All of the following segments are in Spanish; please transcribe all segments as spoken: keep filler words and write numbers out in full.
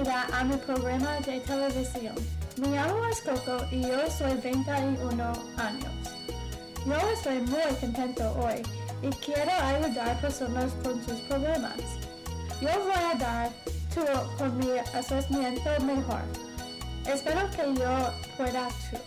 bienvenida a mi programa de televisión. Me llamo Coco y yo soy veintiuno años. Yo estoy muy contento hoy y quiero ayudar a personas con sus problemas. Yo voy a dar todo con mi asesoramiento mejor. Espero que yo pueda tú.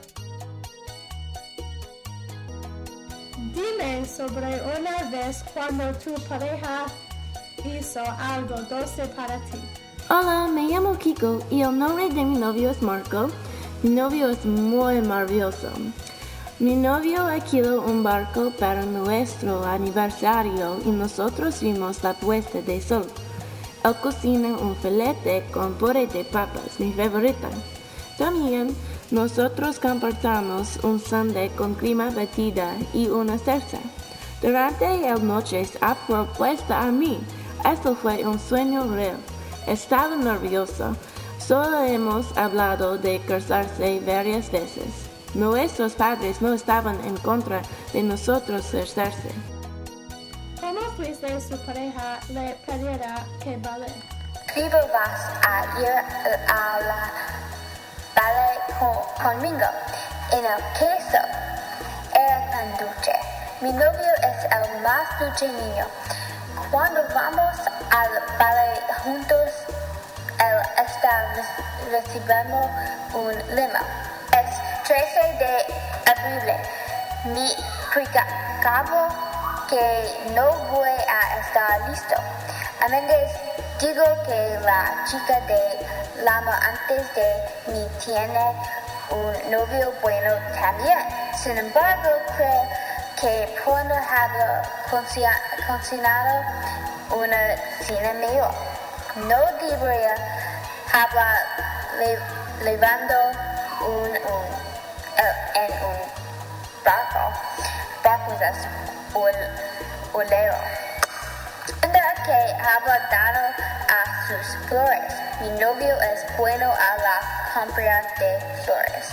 Dime sobre una vez cuando tu pareja hizo algo dulce para ti. Hola, me llamo Kiko y el nombre de mi novio es Marco. Mi novio es muy maravilloso. Mi novio alquiló un barco para nuestro aniversario y nosotros vimos la puesta de sol. Él cocina un filete con puré de papas, mi favorita. También nosotros compartimos un sundae con crema batida y una salsa. Durante el noche ha propuesto a mí. Esto fue un sueño real. Estaba nerviosa. Solo hemos hablado de casarse varias veces. Nuestros padres no estaban en contra de nosotros casarse. ¿Cómo fuiste su pareja le pidiera que baile? Clivo vas a ir a la ballet con, conmigo. En el queso era tan dulce. Mi novio es el más dulce niño. Cuando vamos al ballet juntos, él está recibiendo un limo. Es trece de abril. Me preocupo que no voy a estar listo. A veces digo que la chica de Lama antes de mí tiene un novio bueno también. Sin embargo, creo que puedo haber cocinado una cena mejor. No debería haber le, levando un, un, uh, en un barco, barcos o leo. Tendrá que haber dado a sus flores. Mi novio es bueno a la compra de flores.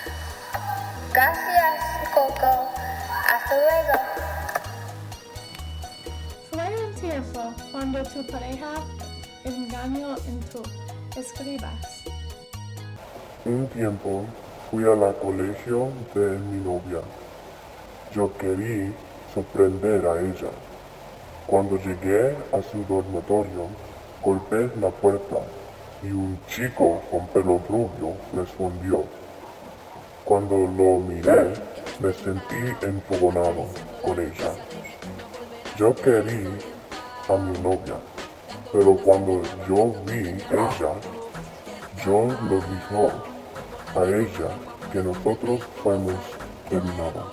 Gracias, Coco. Hasta luego. Fue un tiempo cuando tu pareja engañó en tu escribas. Un tiempo fui a la colegio de mi novia. Yo quería sorprender a ella. Cuando llegué a su dormitorio, golpeé la puerta y un chico con pelo rubio respondió. Cuando lo miré, me sentí enfogonado con ella. Yo quería a mi novia, pero cuando yo vi ella, yo lo dijo a ella que nosotros fuimos terminados.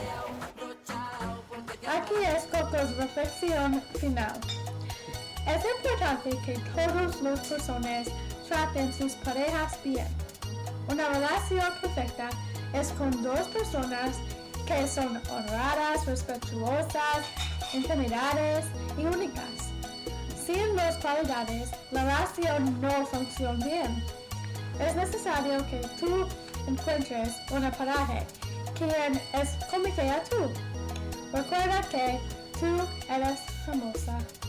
Aquí es Coco's reflexión final. Es importante que todas las personas traten sus parejas bien. Una relación perfecta es con dos personas que son honradas, respetuosas, intimidadas y únicas. Sin las cualidades, la relación no funciona bien. Es necesario que tú encuentres una pareja quien es como que tú. Recuerda que tú eres hermosa.